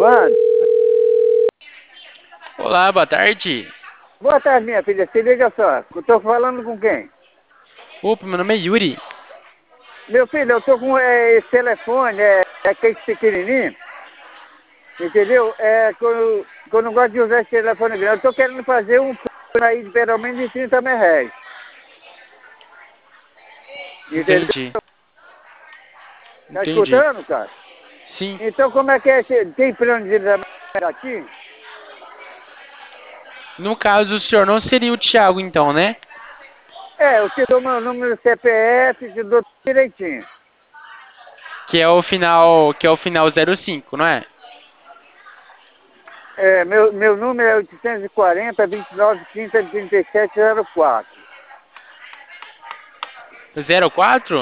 gravando? Olá, boa tarde. Boa tarde, minha filha. Se liga só. Eu tô falando com quem? Opa, meu nome é Yuri. Meu filho, eu tô com esse telefone, aquele pequenininho, entendeu? Que eu não gosto de usar esse telefone grande. Eu tô querendo fazer um plano aí de pelo menos de 30 mil reais. Entendeu? Entendi. Tá Entendi. escutando, cara? Sim. Então, como é que é esse... Tem plano de 30 mil reais aqui? No caso, o senhor não seria o Thiago, então, né? Eu te dou meu número do CPF, te dou tudo direitinho. Que é o final 05, não é? Meu número é 840 29 30 3704. 04?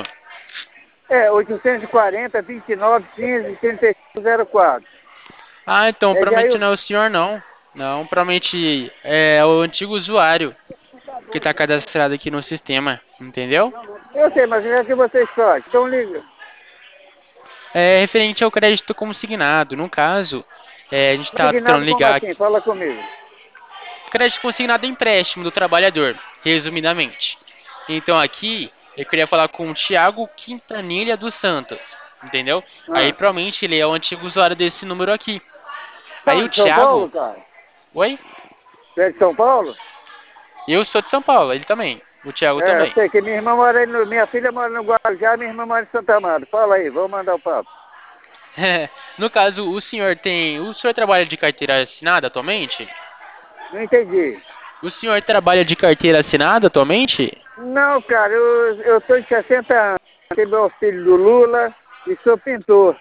840 29 15 3504. Ah, então É provavelmente Jair. não é o senhor, não. Não, provavelmente é o antigo usuário que está cadastrado aqui no sistema, entendeu? Eu sei, mas é que vocês fazem. Então liga. É referente ao crédito consignado. No caso, a gente está tentando Consignado como ligar assim? aqui. Fala comigo. Crédito consignado é empréstimo do trabalhador, resumidamente. Então aqui eu queria falar com o Thiago Quintanilha dos Santos, entendeu? Aí Ah. provavelmente ele é o antigo usuário desse número aqui. Aí São o de São Paulo, Thiago, cara? oi? Você é de São Paulo? Eu sou de São Paulo, ele também. O Thiago Eu também. sei que minha irmã mora aí no, minha filha mora no Guarujá, minha irmã mora em Santa Amaro. Fala aí, vamos mandar o papo. No caso, o senhor trabalha de carteira assinada atualmente? Não entendi. O senhor trabalha de carteira assinada atualmente? Não, cara, eu tô de 60 anos, tenho meu filho do Lula e sou pintor.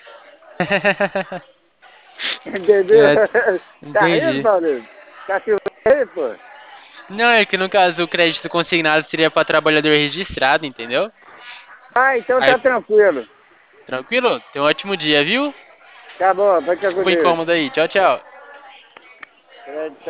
Entendeu? É, Tá rindo, entendi. Paulinho? Tá filmando aí, pô? Não, é que no caso o crédito consignado seria para trabalhador registrado, entendeu? Ah, então Aí, tá tranquilo. tranquilo? Tenha um ótimo dia, viu? Tá bom, vai ficar com Desculpa o Deus. incômodo aí. Tchau, tchau.